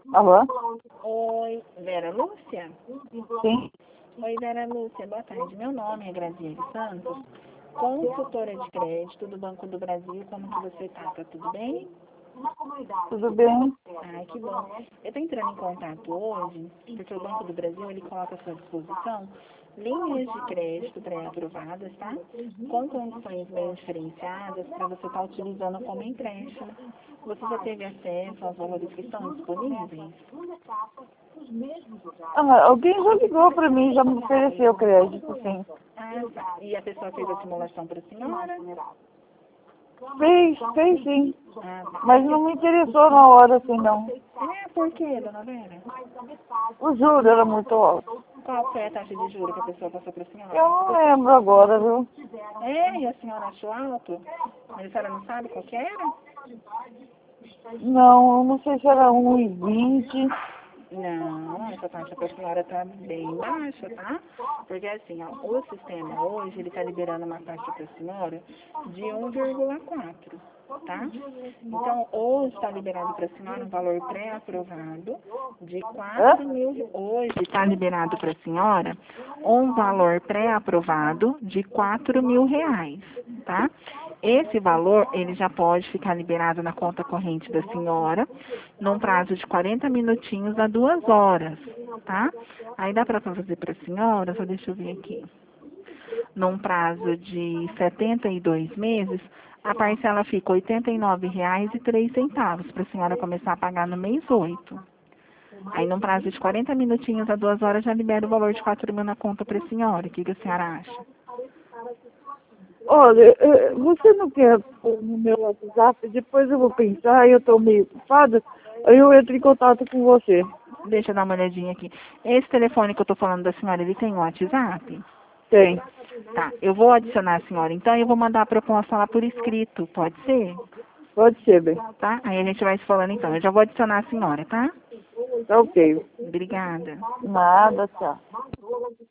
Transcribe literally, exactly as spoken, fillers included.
Alô? Oi, Vera Lúcia? Sim. Oi, Vera Lúcia, boa tarde. Meu nome é Graziele Santos, consultora de crédito do Banco do Brasil. Como que você tá? Tá tudo bem? Tudo bem? Ai, que bom. Eu estou entrando em contato hoje, porque o Banco do Brasil, ele coloca à sua disposição linhas de crédito pré-aprovadas, tá? Com condições bem diferenciadas para você estar utilizando como empréstimo. Você já teve acesso aos valores que estão disponíveis? Ah, alguém já ligou para mim, já me ofereceu crédito, sim. Ah, tá. E a pessoa fez a simulação para a senhora? Fez, fez sim. Ah, tá. Mas não me interessou na hora assim, não. É, por quê, dona Vera? O juro era muito alto. Qual foi a taxa de juros que a pessoa passou para a senhora? Eu não lembro agora, viu? É, e a senhora achou alto? Mas a senhora não sabe qual que era? Não, eu não sei se era um e vinte. Não, essa taxa para a senhora está bem baixa, tá? Porque assim, ó, o sistema hoje, ele está liberando uma taxa para a senhora de um vírgula quatro, tá? Então, hoje está liberado para a senhora um valor pré-aprovado de quatro mil. Hoje está liberado para a senhora um valor pré-aprovado de quatro mil reais, tá? Esse valor, ele já pode ficar liberado na conta corrente da senhora, num prazo de quarenta minutinhos a duas horas, tá? Aí dá para fazer para a senhora, só deixa eu ver aqui. Num prazo de setenta e dois meses, a parcela fica oitenta e nove reais e três centavos para a senhora começar a pagar no mês oito. Aí, num prazo de quarenta minutinhos a duas horas, já libera o valor de quatro mil na conta para a senhora. O que, que a senhora acha? Olha, eh, você não quer pôr no meu WhatsApp? Depois eu vou pensar, eu estou meio ocupada, aí eu entro em contato com você. Deixa eu dar uma olhadinha aqui. Esse telefone que eu tô falando da senhora, ele tem um WhatsApp? Tem. Tá, eu vou adicionar a senhora, então eu vou mandar a proposta lá por escrito, pode ser? Pode ser, bem. Tá? Aí a gente vai se falando então. Eu já vou adicionar a senhora, tá? Tá ok. Obrigada. Nada, tchau.